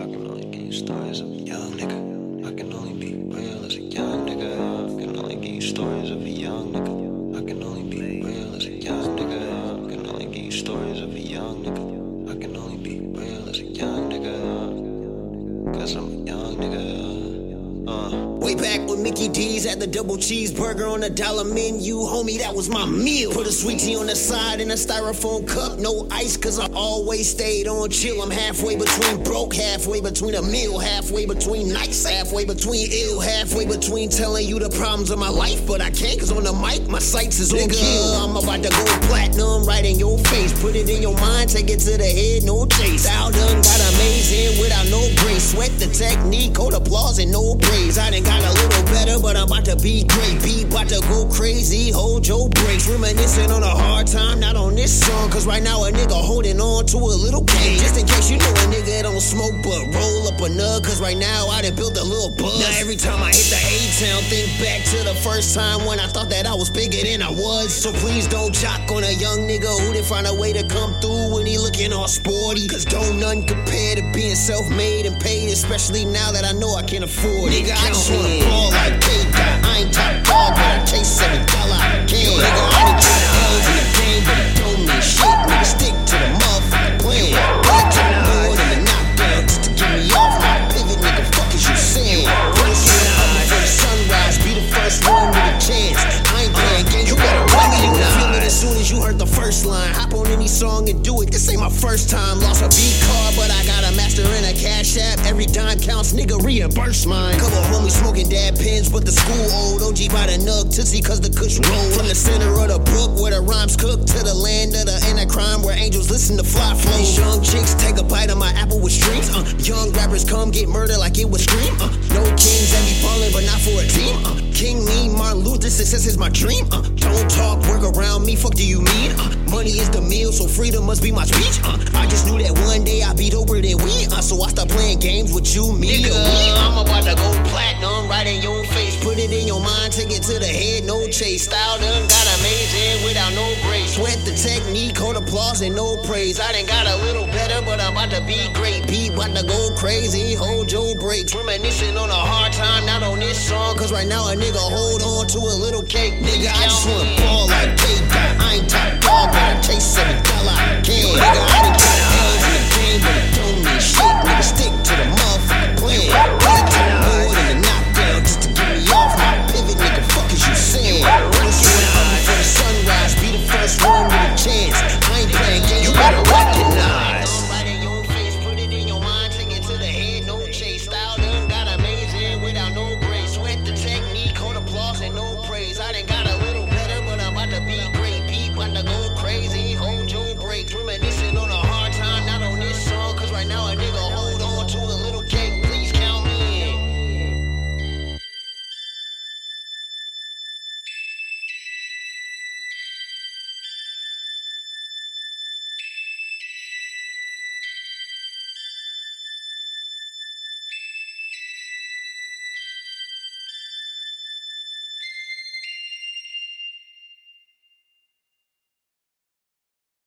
can only give you stories of a young nigga. I can only be real as a young nigga. I can only give you stories of a young nigga. I can only be real as a young nigga. I can only give you stories of a young nigga. I can only be real as a young nigga. Cause I'm a young nigga. Way back when Mickey D's had the double cheeseburger on a $1 menu, homie, that was my meal. Put a sweet tea on the side in a styrofoam cup, no ice, cause I always stayed on chill. I'm halfway between broke, halfway between a meal, halfway between nice, halfway between ill, halfway between telling you the problems of my life, but I can't cause on the mic, my sights is on kill. I'm about to go platinum right in your face, put it in your mind, take it to the head, no chase. Style done got amazing without no grace, sweat the technique, cold applause and no praise. I done got a little better, but I'm about to be great. Be about to go crazy, hold your brakes. Reminiscing on a hard time, not on this song. Cause right now a nigga holding on to a little cake. Just in case you know a nigga don't smoke, but roll up a nug. Cause right now I done built a little buzz. Now every time I hit the A-town, think back to the first time when I thought that I was bigger than I was. So please don't jock on a young nigga who didn't find a way to come through when he looking all sporty. Cause don't none compare to being self-made and paid, especially now that I know I can afford it. Nigga, I just wanna ball like K-Dot. I ain't top dog, but I chase every dollar I can. Nigga, I done took L's in the game, but it don't mean shit. Nigga, stick to the motherfucking plan. Bullet to the more than a knockdown just to get me off my pivot. Nigga, fuck is you saying? First one up before the sunrise, be the first one with a chance. I ain't playing games, you better run me. You will feel it as soon as you heard the first line. Hop on any song and do it. This ain't my first time. Lost a beat card, but I got a master and a cash app. Every dime counts, nigga, reimburse mine. Couple homies smoking dad pins, but the school old. OG by the nug, Tootsie cause the kush roll. From the center of the brook where the rhymes cook to the land of the anti-crime where angels listen to fly flow. Young chicks take a bite of my apple with strings. Young rappers come get murdered like it was Scream. No kings that be ballin', but not for a team. King me, Martin Luther, success is my dream. Don't talk, work around me, fuck do you mean? Money is the meal, so freedom must be my speech. I just knew that one day I'd be doper than we. So I stopped playing games with you, me, nigga, I'm about to go platinum right in your face. Put it in your mind, take it to the head, no chase. Style done got amazing without no grace. Sweat the technique, hold applause and no praise. I done got a little better, but I'm about to be great. Beat about to go crazy, hold your brakes. Reminiscing on a hard time, not on this song. Cause right now a nigga hold on to a little cake. Nigga, I just wanna ball like K-Dot. I ain't top dog, but I chase every dollar I can. Nigga, I done took L's in the game, but it don't mean shit.